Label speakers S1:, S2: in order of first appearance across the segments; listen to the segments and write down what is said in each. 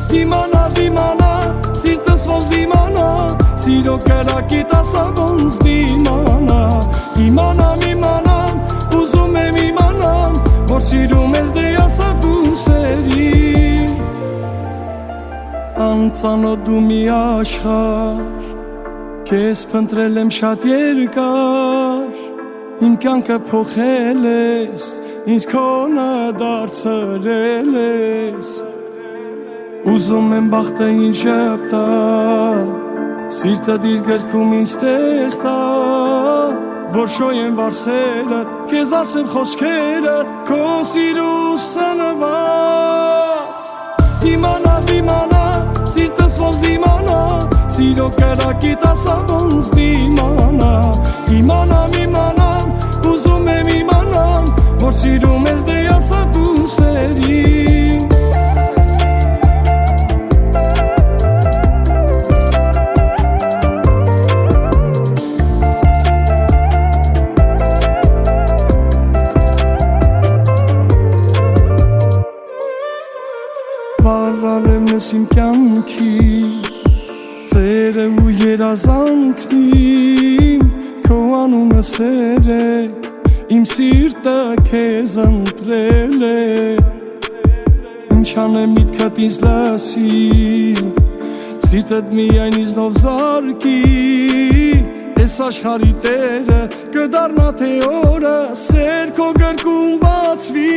S1: Իմանա, դիմանա, սիրտս ոնց դիմանա, սիրո կրակիտ ասա ոնց դիմանա, իմանամ, իմանամ, ուզում եմ իմանամ, որ սիրում ես դե ասա դու սերին, անծանոթ դու մի աշխարհ, քեզ փնտրել եմ շատ երկար, իմ կյանքը փոխել ես, ինձ քոնը դարձրել ես, ուզում եմ բախտը ինձ շպտա, սիրտը դիր գրքում ինձ տեղ տա, որ շոյեմ վարսերը, քեզ ասեմ խոսքերը, քո սիրու սնված, իմանա, դիմանա, սիրտս ոնց դիմանա, սիրո կրակիտ ասա ոնց դիմանա, իմանամ, իմանամ, ուզում եմ իմանամ, որ սիրում ես դե ասա դու սերին, վառարեմ ես իմ կյանքի ծերը ու երազանքնիմ քո անունը սեր է իմ սիրտը քեզ ընտրել է ինչ անեմ միտքդ ինձ լսի սիրտդ միայն ինձնով զարկի ես աշխարհի տերը կդառնա թե օրը սեր քո գրկում բացվի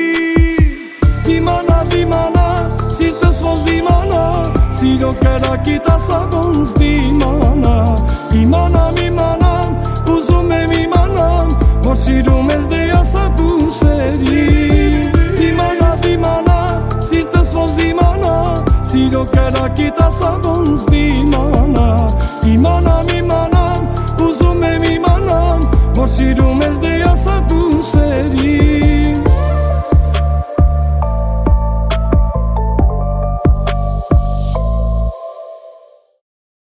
S1: իմանա դիմանա սիրտս ոնց դիմանա սիրո կրակիտ ասա ոնց դիմանա իմանամ իմանամ ուզում եմ իմանամ որ սիրում ես դե ասա դու սերին իմանա դիմանա սիրտս ոնց դիմանա սիրո կրակիտ ասա ոնց դիմանա իմանամ իմանամ ուզում եմ իմանամ որ սիրում ես դե ասա դու սերին